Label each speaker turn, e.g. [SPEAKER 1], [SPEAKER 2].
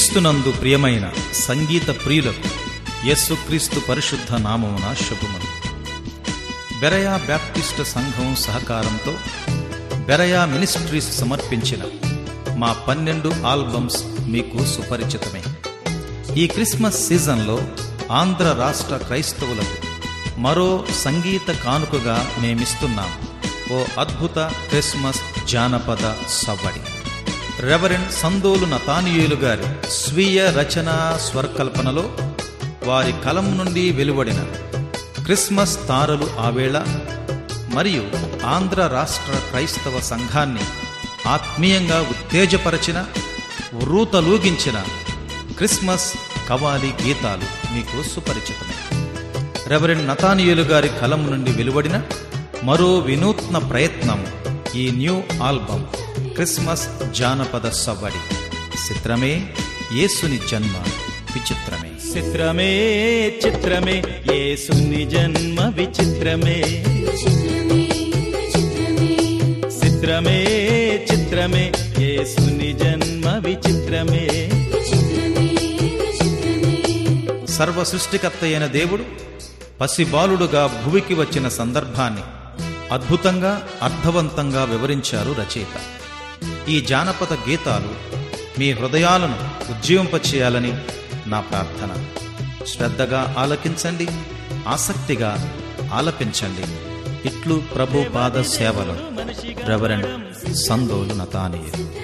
[SPEAKER 1] క్రీస్తునందు ప్రియమైన సంగీత ప్రియులకు యేసుక్రీస్తు పరిశుద్ధ నామమున శుభములు. బెరయా బ్యాప్టిస్టు సంఘం సహకారంతో బెరయా మినిస్ట్రీస్ సమర్పించిన మా 12 ఆల్బమ్స్ మీకు సుపరిచితమే. ఈ క్రిస్మస్ సీజన్లో ఆంధ్ర రాష్ట్ర క్రైస్తవులకు మరో సంగీత కానుకగా మేమిస్తున్నాం ఓ అద్భుత క్రిస్మస్ జానపద సవ్వడి. రెవరెండ్ సందోలు నతానియేలు గారి స్వీయ రచనా స్వరకల్పనలో వారి కలం నుండి వెలువడిన క్రిస్మస్ తారలు ఆవేళ మరియు ఆంధ్ర రాష్ట్ర క్రైస్తవ సంఘాన్ని ఆత్మీయంగా ఉత్తేజపరచిన, ఉర్రూతలూగించిన క్రిస్మస్ కవాలి గీతాలు మీకు సుపరిచితమే. రెవరెండ్ నతానియేలు గారి కలం నుండి వెలువడిన మరో వినూత్న ప్రయత్నం ఈ న్యూ ఆల్బమ్ క్రిస్మస్ జానపద సవ్వడి. చిత్రమే యేసుని జన్మ విచిత్రమే.
[SPEAKER 2] చిత్రమే చిత్రమే యేసుని జన్మ విచిత్రమే. చిత్రమే చిత్రమే యేసుని జన్మ విచిత్రమే.
[SPEAKER 1] సర్వ సృష్టికర్త అయిన దేవుడు పసిబాలుడుగా భువికి వచ్చిన సందర్భాన్ని అద్భుతంగా, అర్థవంతంగా వివరించారు రచయిత. ఈ జానపద గీతాలు మీ హృదయాలను ఉజ్జీవింపచేయాలని నా ప్రార్థన. శ్రద్ధగా ఆలకించండి, ఆసక్తిగా ఆలపించండి. ఇట్లు ప్రభు పాద సేవలు రెవరెండ్ సందోలు నతానియేలు.